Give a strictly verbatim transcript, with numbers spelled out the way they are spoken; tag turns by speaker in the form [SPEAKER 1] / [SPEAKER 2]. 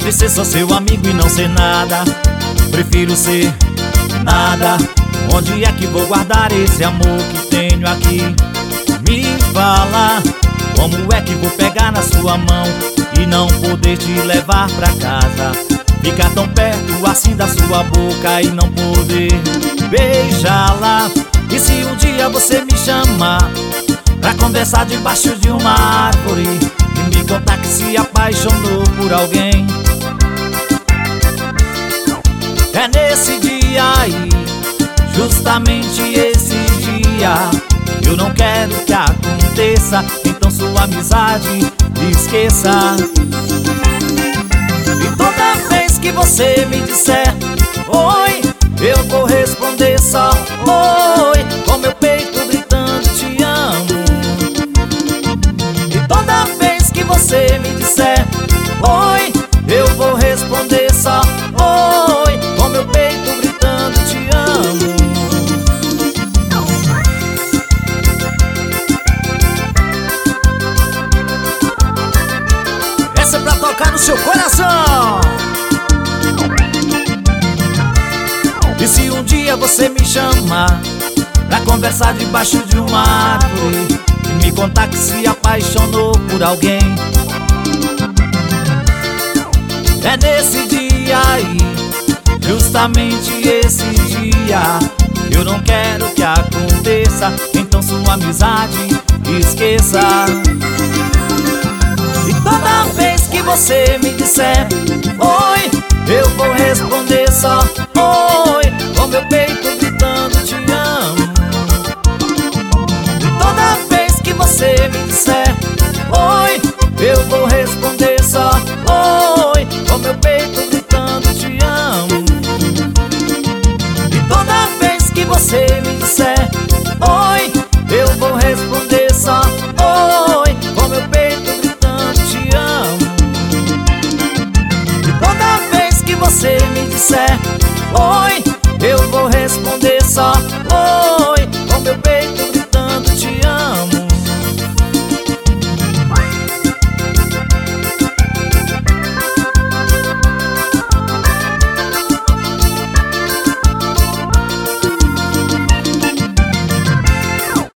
[SPEAKER 1] Entre ser só seu amigo e não ser nada, prefiro ser nada. Onde é que vou guardar esse amor que tenho aqui? Me fala, como é que vou pegar na sua mão e não poder te levar pra casa? Ficar tão perto assim da sua boca e não poder beijá-la. E se um dia você me chamar pra conversar debaixo de uma árvore e me contar que se apaixonou por alguém, é nesse dia aí, justamente esse dia, eu não quero que aconteça. Então sua amizade esqueça. E toda vez que você me disser oi, eu vou responder só oi, com meu peito gritando te amo. E toda vez que você me disser oi, eu vou responder só oi, com meu peito gritando te amo. Essa é pra tocar no seu coração. E se um dia você me chamar pra conversar debaixo de uma árvore e me contar que se apaixonou por alguém, é nesse dia aí, justamente esse dia, eu não quero que aconteça. Então sua amizade esqueça. E toda vez que você me disser oi, eu vou responder só oi, com meu peito gritando te amo. E toda vez que você me disser